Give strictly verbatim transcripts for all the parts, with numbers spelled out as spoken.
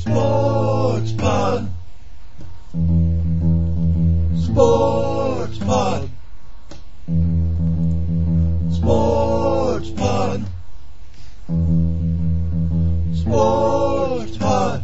Sports Pod. Sports Pod. Sports Pod. Sports Pod.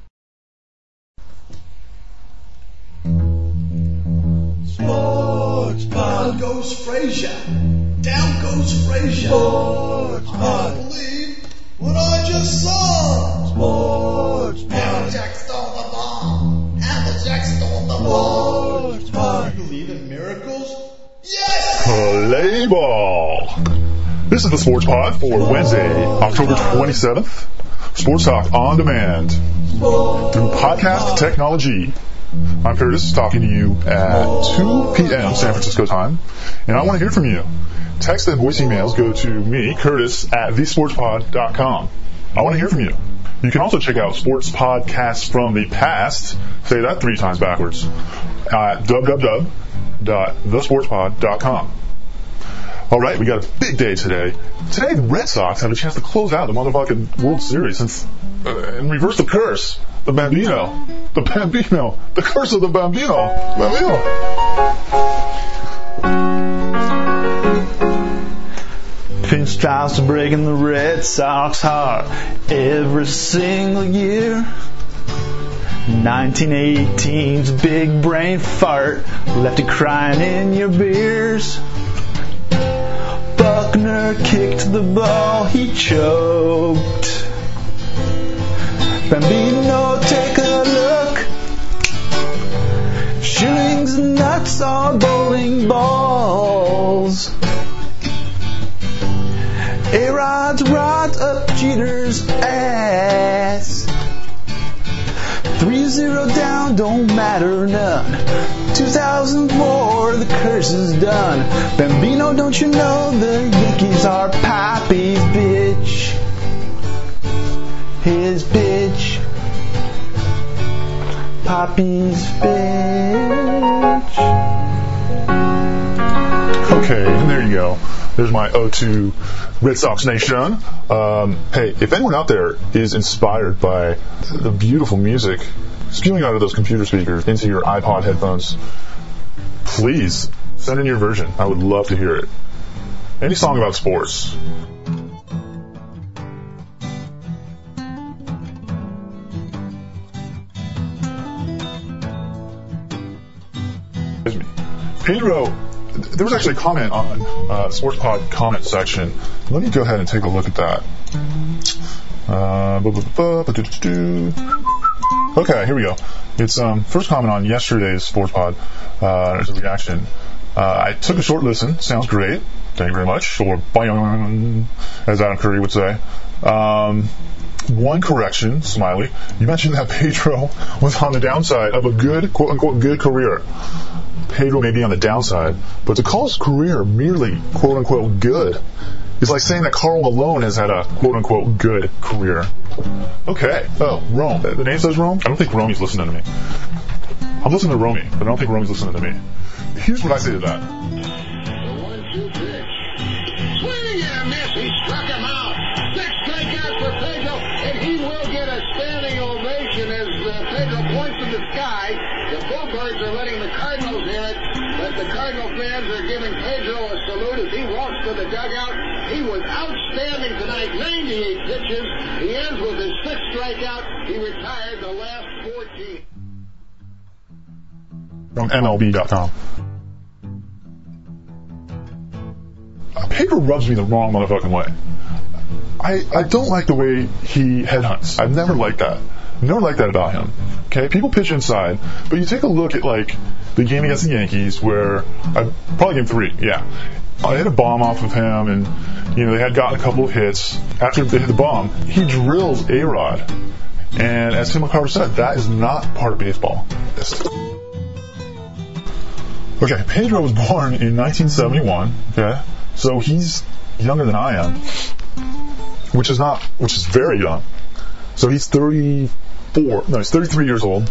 Sports Pod. Down goes Frazier. Down goes Frazier. Sports I Pod. can't believe what I just saw. Sports Pod. Jack stole the ball. Applejack stole the ball. Sports Pod. Do you believe in miracles? Yes! Play ball. This is the Sports Pod for Wednesday, October twenty-seventh. Sports Talk on demand through podcast technology. I'm Curtis, talking to you at two p.m. San Francisco time, and I want to hear from you. Text and voice emails go to me, Curtis, at the sports pod dot com. I want to hear from you. You can also check out sports podcasts from the past, say that three times backwards, at w w w dot the sports pod dot com. All right, we got a big day today. Today, the Red Sox have a chance to close out the motherfucking World Series since, uh, and reverse the curse. The Bambino. The Bambino. The curse of the Bambino. Bambino. Pinstripes are breaking the Red Sox heart every single year. nineteen eighteen's big brain fart left you crying in your beers. Buckner kicked the ball, he choked. Bambino, take a look. Shootings and nuts are bowling balls. A-Rod's right up Jeter's ass. three zero down, don't matter none. two thousand more, the curse is done. Bambino, don't you know the Yankees are Pappy's bitch? His bitch. Pappy's bitch. Okay, and there you go. There's my ode to Red Sox Nation. Um, hey, if anyone out there is inspired by the beautiful music spewing out of those computer speakers into your iPod headphones, please send in your version. I would love to hear it. Any song about sports. Pedro, there was actually a comment on uh, SportsPod comment section. Let me go ahead and take a look at that. Uh, okay, here we go. It's um, first comment on yesterday's SportsPod uh, as a reaction. Uh, I took a short listen. Sounds great. Thank you very much. Or bang, as Adam Curry would say. Um, one correction, Smiley. You mentioned that Pedro was on the downside of a good, quote-unquote, good career. Pedro may be on the downside, but to call his career merely quote-unquote good is like saying that Karl Malone has had a quote-unquote good career. Okay. Oh, Rome. The name says Rome? I don't think Romy's listening to me. I'm listening to Romy, but I don't think Romy's listening to me. Here's what I say to that. The one two pitch. Swinging and a miss. He struck him out. Six strikeouts for Pedro, and he will get a standing ovation as uh, Pedro points to the sky. The Bulldogs are letting the Cardinals hear it, but the Cardinal fans are giving Pedro a salute as he walks to the dugout. He was outstanding tonight. ninety-eight pitches. He ends with his sixth strikeout. He retired the last fourteen. From M L B dot com. Uh, Pedro rubs me the wrong motherfucking way. I, I don't like the way he headhunts. I've never liked that. Never liked that about him. Okay, people pitch inside, but you take a look at like the game against the Yankees where I probably game three, yeah. I hit a bomb off of him, and you know they had gotten a couple of hits. After they hit the bomb, he drills A-Rod, and as Tim McCarver said, that is not part of baseball. Okay, Pedro was born in nineteen seventy-one. Okay, so he's younger than I am, which is not, which is very young. So he's thirty-four. No, he's thirty-three years old,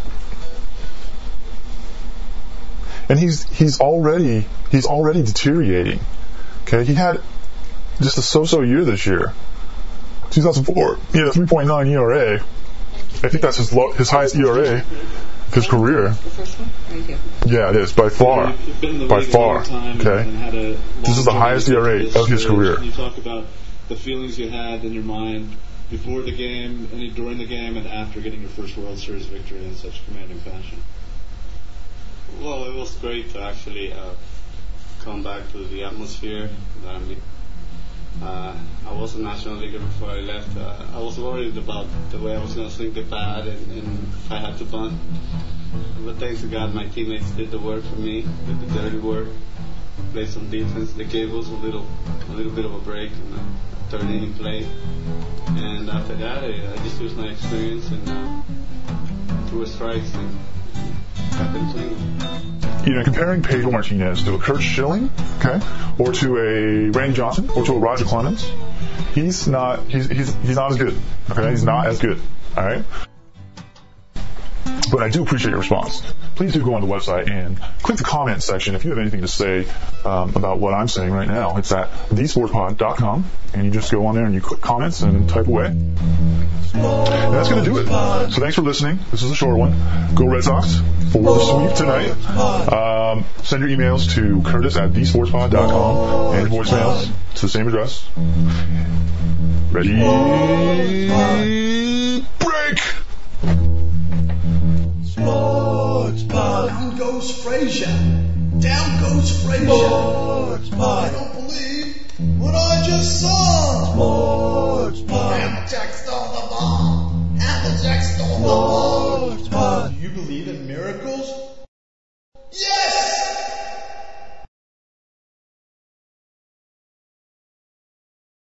and he's he's already he's already deteriorating. Okay, he had just a so-so year this year. two thousand four, he had a three point nine E R A. I think that's his low, his highest E R A of his career. The first one? Right here. Yeah, it is by far. You've been in the By league a far. long time Okay. and had a This is the long highest E R A this of his stage. career. Can you talk about the feelings you had in your mind before the game, any during the game, and after getting your first World Series victory in such commanding fashion? Well, it was great to actually uh, come back to the atmosphere. I mean, uh, I was a National Leaguer before I left. Uh, I was worried about the way I was going to swing the bat and, and if I had to bunt. But thanks to God, my teammates did the work for me, did the dirty work, played some defense. They gave us a little, a little bit of a break in the third inning play. And after that, I, I just used my experience and uh, threw a strikes and got them swinging. You know, comparing Pedro Martinez to a Curt Schilling, okay, or to a Randy Johnson, or to a Roger Clemens, he's not he's he's he's not as good. Okay, he's not as good. All right. But I do appreciate your response. Please do go on the website and click the comment section if you have anything to say um, about what I'm saying right now. It's at the sports pod dot com, and you just go on there and you click comments and type away. And that's going to do it. So thanks for listening. This is a short one. Go Red Sox for the sweep tonight. Um, send your emails to Curtis at the sports pod dot com and voicemails to the same address. Ready? Break! Sports Pod. Down goes Frazier. Down goes Frazier. Sports I Pod. don't believe what I just saw. Sports Pod. Applejack stole the ball. Applejack stole the ball. Sports Pod. Do you believe in miracles?